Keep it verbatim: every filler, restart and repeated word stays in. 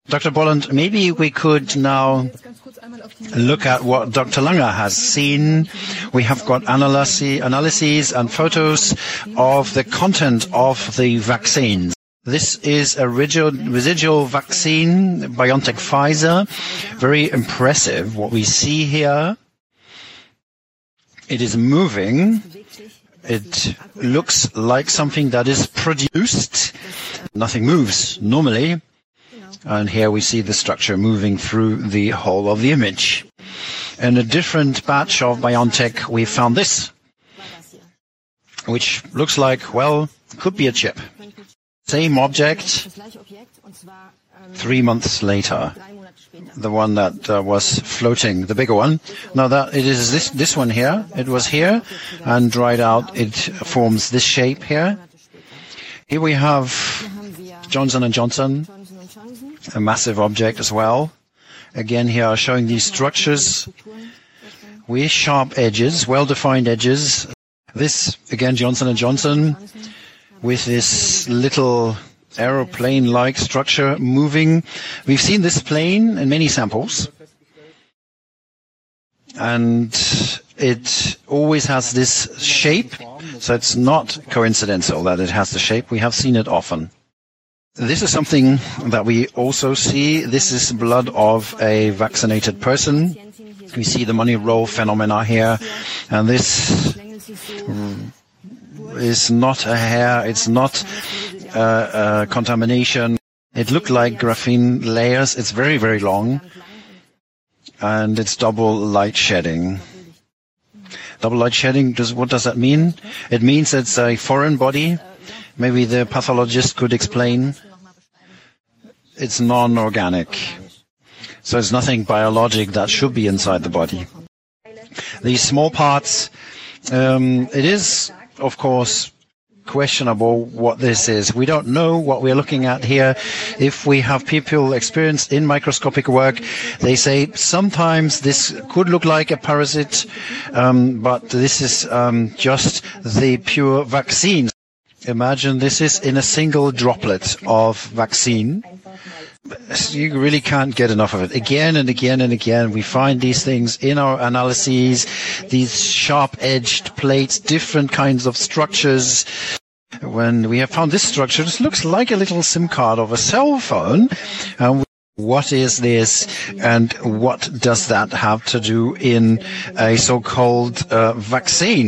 Doctor Bolland, maybe we could now look at what Doctor Langer has seen. We have got analysis, analyses and photos of the content of the vaccines. This is a residual, residual vaccine, BioNTech Pfizer. Very impressive what we see here. It is moving. It looks like something that is produced. Nothing moves normally. And here we see the structure moving through the whole of the image. In a different batch of BioNTech, we found this, which looks like, well, could be a chip. Same object, three months later, the one that uh, was floating, the bigger one. Now that it is this this one here. It was here and dried out. It forms this shape here. Here we have Johnson and Johnson, a massive object as well. Again, here showing these structures with sharp edges, well-defined edges. This again, Johnson and Johnson, with this little aeroplane-like structure moving. We've seen this plane in many samples, and it always has this shape, so it's not coincidental that it has the shape. We have seen it often. This is something that we also see. This is blood of a vaccinated person. We see the money roll phenomena here, and this is not a hair, it's not uh, uh, contamination. It looked like graphene layers. It's very, very long, and it's double light shedding. Double light shedding, does, what does that mean? It means it's a foreign body. Maybe the pathologist could explain. It's non-organic, so it's nothing biologic that should be inside the body. These small parts, um, it is, of course, questionable what this is. We don't know what we're looking at here. If we have people experienced in microscopic work, they say sometimes this could look like a parasite, um, but this is um, just the pure vaccine. Imagine this is in a single droplet of vaccine. You really can't get enough of it. Again and again and again, we find these things in our analyses, these sharp-edged plates, different kinds of structures. When we have found this structure, this looks like a little SIM card of a cell phone. Um, what is this, and what does that have to do in a so-called uh, vaccine?